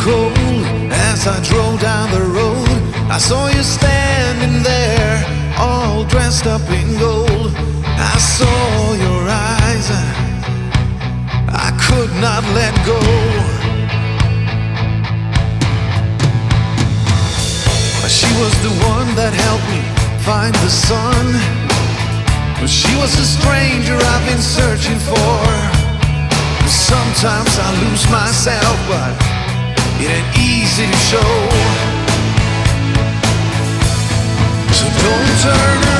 cold as I drove down the road. I saw you standing there, all dressed up in gold. I saw your eyes, I could not let go. She was the one that helped me find the sun. She was the stranger I've been searching for. Sometimes I lose myself, but it ain't easy to show. So don't turn around.